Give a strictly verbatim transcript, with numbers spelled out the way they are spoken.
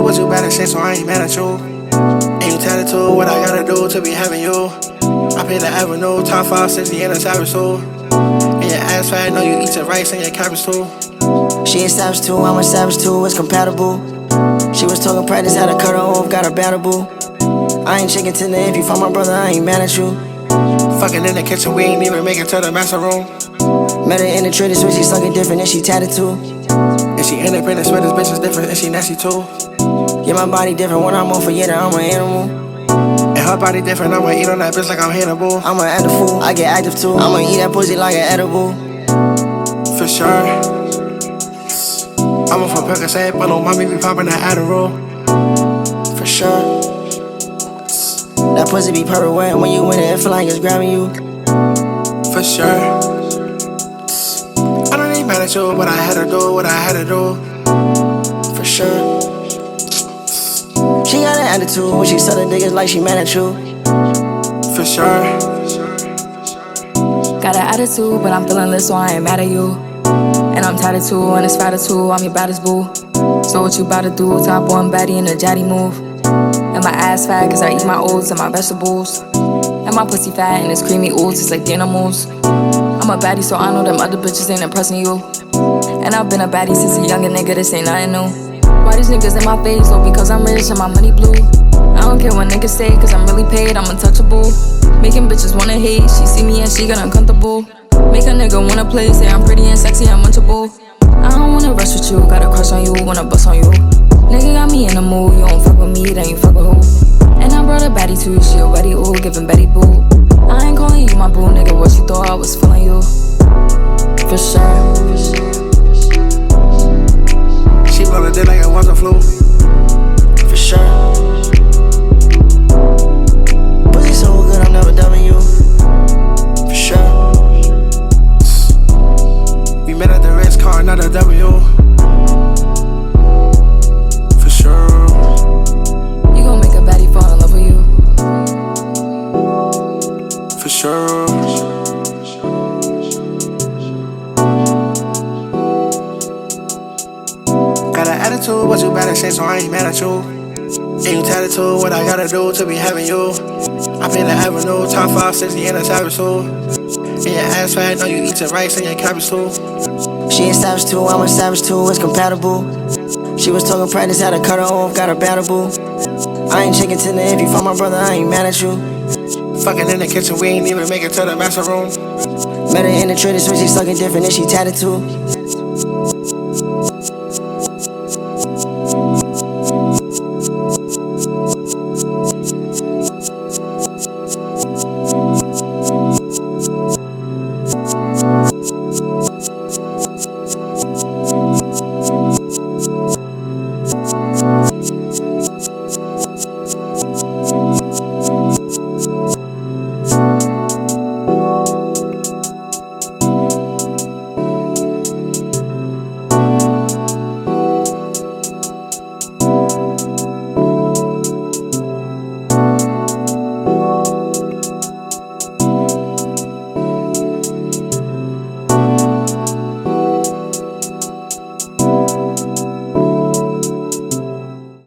what you better say, so I ain't mad at you. And you tattoo what I gotta do to be having you. I pay the avenue, top five, sixty in a savage too. And your ass fat, know you eat your rice and your cabbage too. She a savage too, I'm a savage too, it's compatible. She was talking practice, had to cut her off, got her battable. I ain't chicken tender, if you find my brother, I ain't mad at you. Fucking in the kitchen, we ain't even make it to the master room. Met her in the trader switch, she suckin' different and she tatted too. And she independent, swear this bitch is different and she nasty too. Yeah, my body different, when I'm on for yeah, I'm an animal. And her body different, I'ma eat on that bitch like I'm Hannibal. I'ma act a fool, I get active too. I'ma eat that pussy like an edible. For sure. I'm from Percocet, but no mommy be poppin' that Adderall. For sure. That pussy be perfect wet, when you in it, it feel like it's grabbing you. For sure. I don't ain't mad at you, but I had to do what I had to do. For sure. She got an attitude when she sell the niggas like she mad at you. For sure. Got an attitude, but I'm feeling lit, so I ain't mad at you. And I'm tatted too, and it's fatter too, I'm your baddest boo. So what you bout to do? Top one baddie in a jatty move. And my ass fat, cause I eat my oats and my vegetables. And my pussy fat, and it's creamy ooze, it's like the animals. I'm a baddie, so I know them other bitches ain't impressing you. And I've been a baddie since a younger nigga, this ain't nothing new. Why these niggas in my face? Oh, because I'm rich and my money blue. I don't care what niggas say, cause I'm really paid, I'm untouchable. Making bitches wanna hate, she see me and she got uncomfortable. Make a nigga wanna play, say I'm pretty and sexy, I'm munchable. I don't wanna rush with you, got a crush on you, wanna bust on you. Nigga got me in the mood, you don't fuck with me, then you fuck with who? And I brought a baddie too, she a Betty ooh, giving Betty boo. I ain't calling you my boo, nigga, what you thought I was feeling you? For sure. She blow the dick like it was a flu. For sure. Pussy so good, I'm never dubbing you. For sure. We met at the Ritz car, not a W. For sure. You gon' make a baddie fall in love with you. For sure. Got an attitude, what you better say, so I ain't mad at you. And you tattoo what I gotta do to be having you. I pay the avenue, top five, sixty in a savage too. And your ass fat, know you eat your rice and your cabbage too. She a savage too, I'm a savage too, it's compatible. She was talking practice, had to cut her off, got her battable. I ain't chicken tender, if you find my brother, I ain't mad at you. Fucking in the kitchen, we ain't even make it to the master room. Met her in the trader switch, she suckin' different and she tatted too.